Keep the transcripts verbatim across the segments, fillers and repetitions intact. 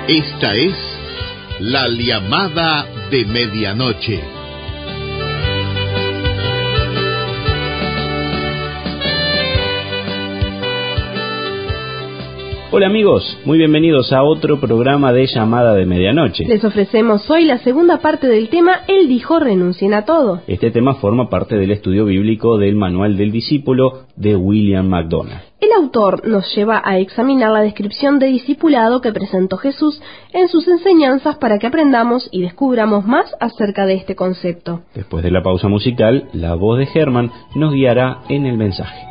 Esta es la llamada de medianoche. Hola amigos, muy bienvenidos a otro programa de Llamada de Medianoche. Les ofrecemos hoy la segunda parte del tema Él dijo renuncien a todo. Este tema forma parte del estudio bíblico del Manual del Discípulo de William MacDonald. El autor nos lleva a examinar la descripción de discipulado que presentó Jesús en sus enseñanzas para que aprendamos y descubramos más acerca de este concepto. Después de la pausa musical, la voz de Germán nos guiará en el mensaje.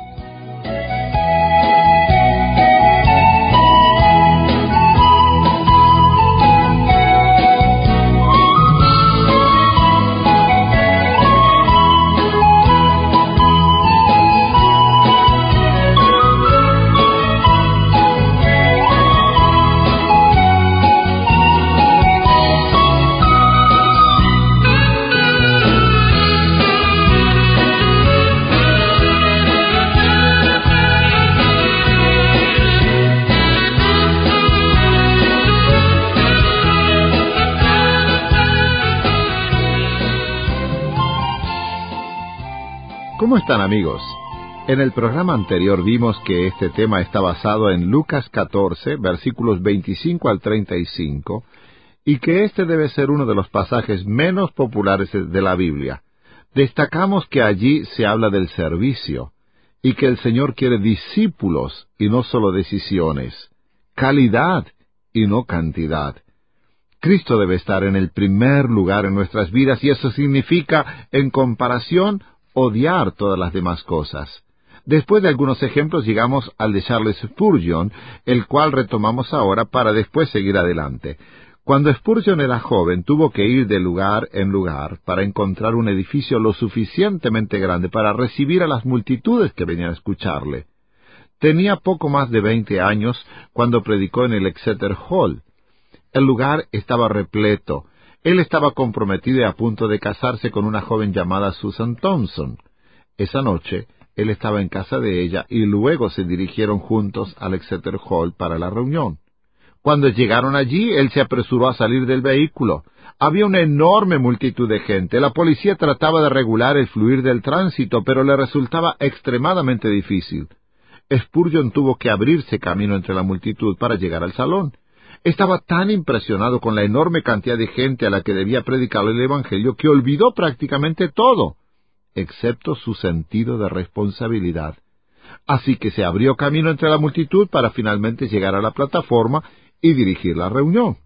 ¿Cómo están, amigos? En el programa anterior vimos que este tema está basado en Lucas catorce, versículos veinticinco al treinta y cinco, y que este debe ser uno de los pasajes menos populares de la Biblia. Destacamos que allí se habla del servicio, y que el Señor quiere discípulos y no solo decisiones, calidad y no cantidad. Cristo debe estar en el primer lugar en nuestras vidas, y eso significa, en comparación, odiar todas las demás cosas. Después de algunos ejemplos llegamos al de Charles Spurgeon, el cual retomamos ahora para después seguir adelante. Cuando Spurgeon era joven, tuvo que ir de lugar en lugar para encontrar un edificio lo suficientemente grande para recibir a las multitudes que venían a escucharle. Tenía poco más de veinte años cuando predicó en el Exeter Hall. El lugar estaba repleto. Él estaba comprometido y a punto de casarse con una joven llamada Susan Thompson. Esa noche, él estaba en casa de ella y luego se dirigieron juntos al Exeter Hall para la reunión. Cuando llegaron allí, él se apresuró a salir del vehículo. Había una enorme multitud de gente. La policía trataba de regular el fluir del tránsito, pero le resultaba extremadamente difícil. Spurgeon tuvo que abrirse camino entre la multitud para llegar al salón. Estaba tan impresionado con la enorme cantidad de gente a la que debía predicarle el Evangelio que olvidó prácticamente todo, excepto su sentido de responsabilidad. Así que se abrió camino entre la multitud para finalmente llegar a la plataforma y dirigir la reunión.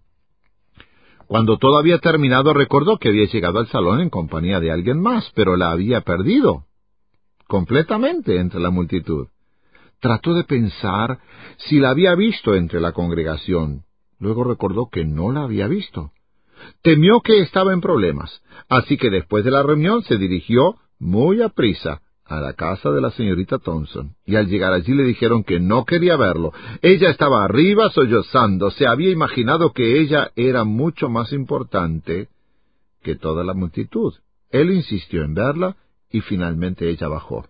Cuando todo había terminado, recordó que había llegado al salón en compañía de alguien más, pero la había perdido completamente entre la multitud. Trató de pensar si la había visto entre la congregación. Luego recordó que no la había visto. Temió que estaba en problemas, así que después de la reunión se dirigió muy aprisa a la casa de la señorita Thompson, y al llegar allí le dijeron que no quería verlo. Ella estaba arriba sollozando, se había imaginado que ella era mucho más importante que toda la multitud. Él insistió en verla y finalmente ella bajó.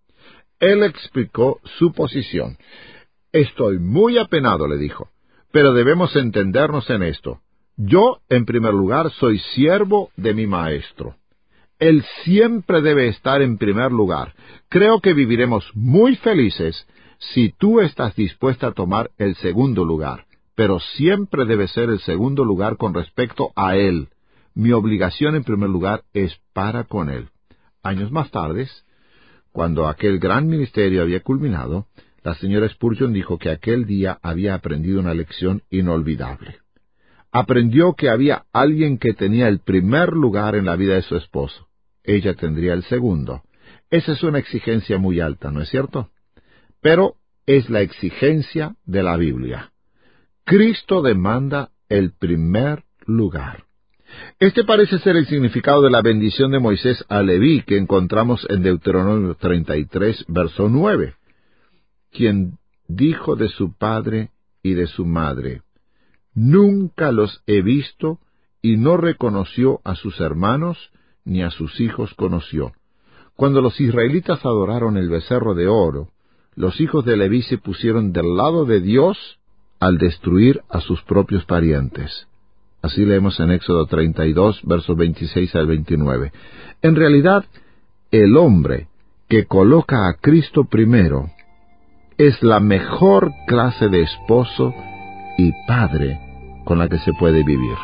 Él explicó su posición. «Estoy muy apenado», le dijo, «pero debemos entendernos en esto. Yo, en primer lugar, soy siervo de mi maestro. Él siempre debe estar en primer lugar. Creo que viviremos muy felices si tú estás dispuesta a tomar el segundo lugar, pero siempre debe ser el segundo lugar con respecto a Él. Mi obligación, en primer lugar, es para con Él». Años más tarde, cuando aquel gran ministerio había culminado, la señora Spurgeon dijo que aquel día había aprendido una lección inolvidable. Aprendió que había alguien que tenía el primer lugar en la vida de su esposo. Ella tendría el segundo. Esa es una exigencia muy alta, ¿no es cierto? Pero es la exigencia de la Biblia. Cristo demanda el primer lugar. Este parece ser el significado de la bendición de Moisés a Leví que encontramos en Deuteronomio treinta y tres, verso nueve. Quien dijo de su padre y de su madre: «Nunca los he visto», y no reconoció a sus hermanos, ni a sus hijos conoció. Cuando los israelitas adoraron el becerro de oro, los hijos de Leví se pusieron del lado de Dios al destruir a sus propios parientes. Así leemos en Éxodo treinta y dos, versos veintiséis al veintinueve. En realidad, el hombre que coloca a Cristo primero es la mejor clase de esposo y padre con la que se puede vivir.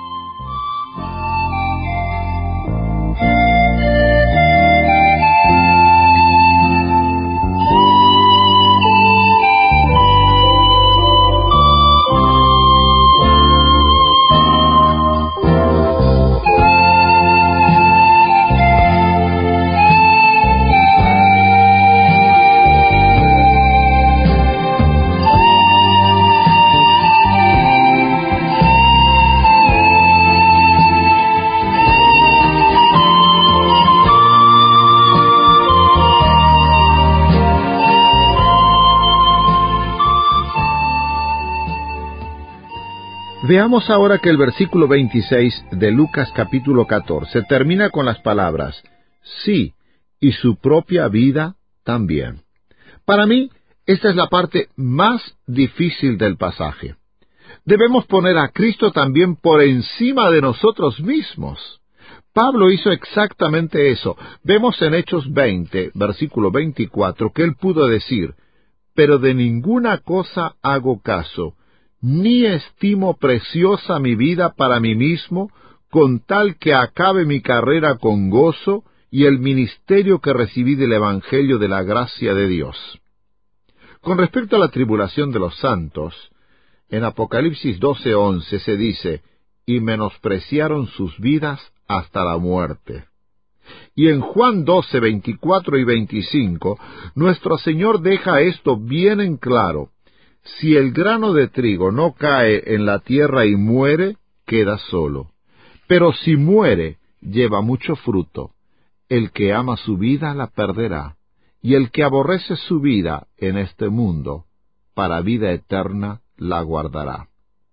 Veamos ahora que el versículo veintiséis de Lucas capítulo catorce termina con las palabras, sí, y su propia vida también. Para mí, esta es la parte más difícil del pasaje. Debemos poner a Cristo también por encima de nosotros mismos. Pablo hizo exactamente eso. Vemos en Hechos veinte, versículo veinticuatro, que él pudo decir, pero de ninguna cosa hago caso, ni estimo preciosa mi vida para mí mismo, con tal que acabe mi carrera con gozo y el ministerio que recibí del Evangelio de la gracia de Dios. Con respecto a la tribulación de los santos, en Apocalipsis doce once se dice, y menospreciaron sus vidas hasta la muerte. Y en Juan doce veinticuatro y veinticinco, nuestro Señor deja esto bien en claro. Si el grano de trigo no cae en la tierra y muere, queda solo. Pero si muere, lleva mucho fruto. El que ama su vida la perderá, y el que aborrece su vida en este mundo, para vida eterna la guardará.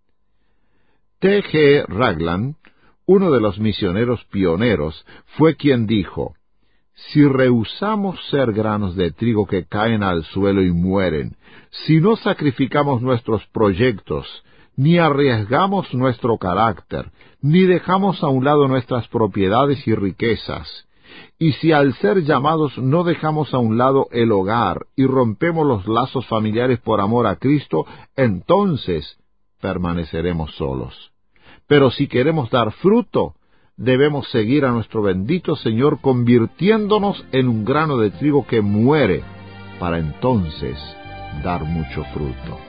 T G Ragland, uno de los misioneros pioneros, fue quien dijo, si rehusamos ser granos de trigo que caen al suelo y mueren, si no sacrificamos nuestros proyectos, ni arriesgamos nuestro carácter, ni dejamos a un lado nuestras propiedades y riquezas, y si al ser llamados no dejamos a un lado el hogar y rompemos los lazos familiares por amor a Cristo, entonces permaneceremos solos. Pero si queremos dar fruto, debemos seguir a nuestro bendito Señor convirtiéndonos en un grano de trigo que muere, para entonces dar mucho fruto.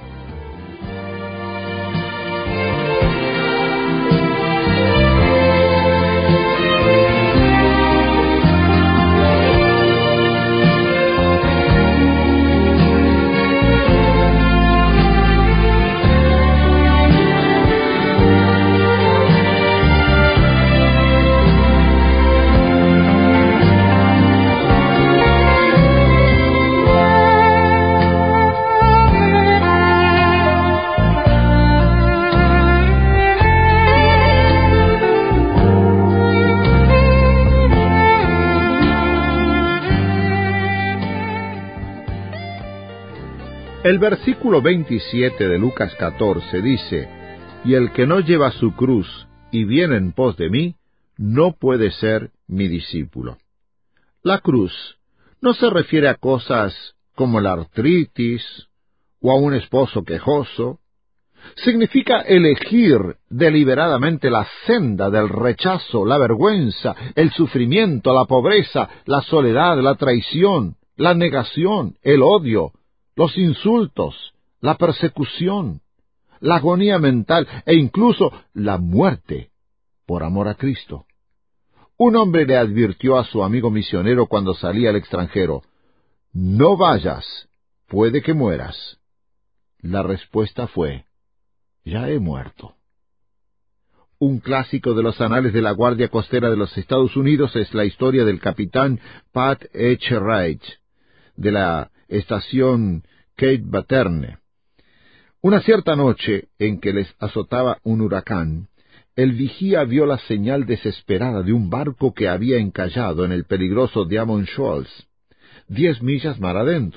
El versículo veintisiete de Lucas catorce dice, y el que no lleva su cruz y viene en pos de mí, no puede ser mi discípulo. La cruz no se refiere a cosas como la artritis o a un esposo quejoso. Significa elegir deliberadamente la senda del rechazo, la vergüenza, el sufrimiento, la pobreza, la soledad, la traición, la negación, el odio, los insultos, la persecución, la agonía mental e incluso la muerte por amor a Cristo. Un hombre le advirtió a su amigo misionero cuando salía al extranjero, «No vayas, puede que mueras». La respuesta fue, «Ya he muerto». Un clásico de los anales de la Guardia Costera de los Estados Unidos es la historia del capitán Pat H. Wright, de la estación Cape Baterne. Una cierta noche en que les azotaba un huracán, el vigía vio la señal desesperada de un barco que había encallado en el peligroso Diamond Shoals, diez millas mar adentro.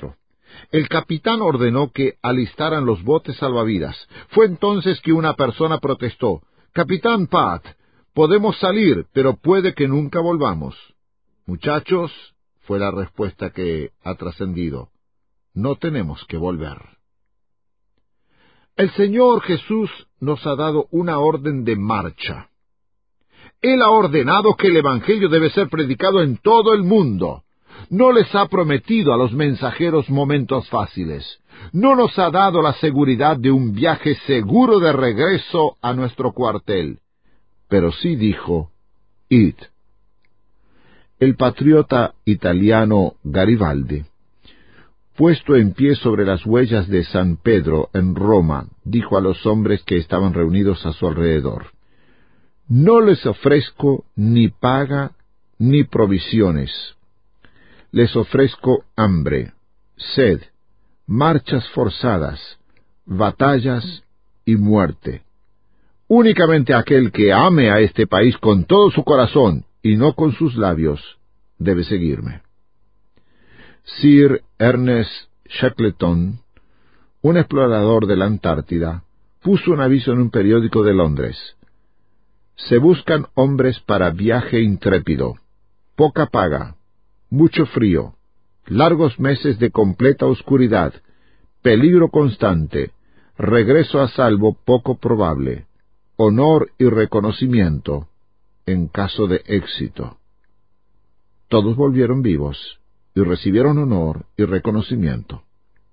El capitán ordenó que alistaran los botes salvavidas. Fue entonces que una persona protestó: «Capitán Pat, podemos salir, pero puede que nunca volvamos». «Muchachos», fue la respuesta que ha trascendido, «no tenemos que volver». El Señor Jesús nos ha dado una orden de marcha. Él ha ordenado que el Evangelio debe ser predicado en todo el mundo. No les ha prometido a los mensajeros momentos fáciles. No nos ha dado la seguridad de un viaje seguro de regreso a nuestro cuartel. Pero sí dijo: «Id». El patriota italiano Garibaldi, puesto en pie sobre las huellas de San Pedro en Roma, dijo a los hombres que estaban reunidos a su alrededor: «No les ofrezco ni paga ni provisiones. Les ofrezco hambre, sed, marchas forzadas, batallas y muerte. Únicamente aquel que ame a este país con todo su corazón y no con sus labios debe seguirme». Sir Ernest Shackleton, un explorador de la Antártida, puso un aviso en un periódico de Londres: «Se buscan hombres para viaje intrépido, poca paga, mucho frío, largos meses de completa oscuridad, peligro constante, regreso a salvo poco probable, honor y reconocimiento en caso de éxito». Todos volvieron vivos y recibieron honor y reconocimiento.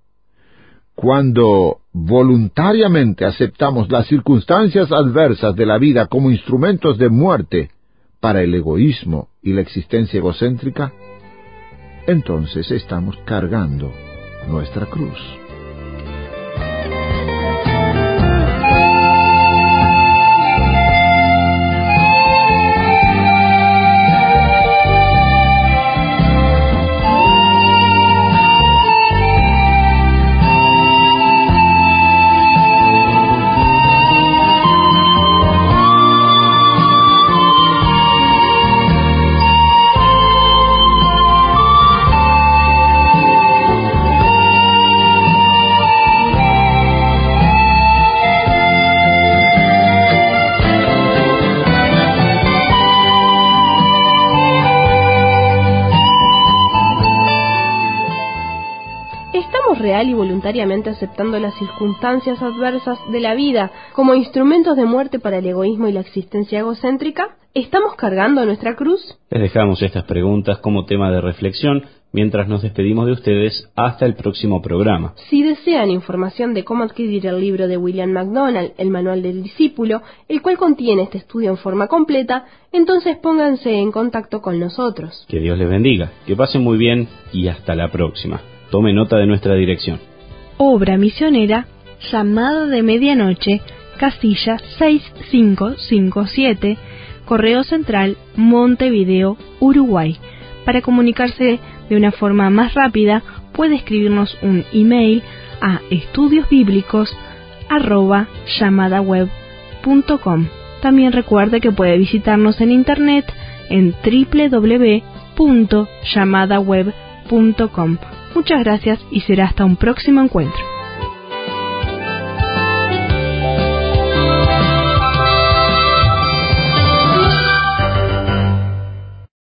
Cuando voluntariamente aceptamos las circunstancias adversas de la vida como instrumentos de muerte para el egoísmo y la existencia egocéntrica, entonces estamos cargando nuestra cruz. real y voluntariamente aceptando las circunstancias adversas de la vida como instrumentos de muerte para el egoísmo y la existencia egocéntrica? ¿Estamos cargando nuestra cruz? Les dejamos estas preguntas como tema de reflexión mientras nos despedimos de ustedes hasta el próximo programa. Si desean información de cómo adquirir el libro de William MacDonald, El Manual del Discípulo, el cual contiene este estudio en forma completa, entonces pónganse en contacto con nosotros. Que Dios les bendiga, que pasen muy bien y hasta la próxima. Tome nota de nuestra dirección. Obra misionera, Llamada de Medianoche, casilla seis cinco cinco siete, Correo Central, Montevideo, Uruguay. Para comunicarse de una forma más rápida, puede escribirnos un email a estudiosbíblicos arroba llamadaweb punto com. También recuerde que puede visitarnos en internet en doble u doble u doble u punto llamadaweb punto com. Muchas gracias y será hasta un próximo encuentro.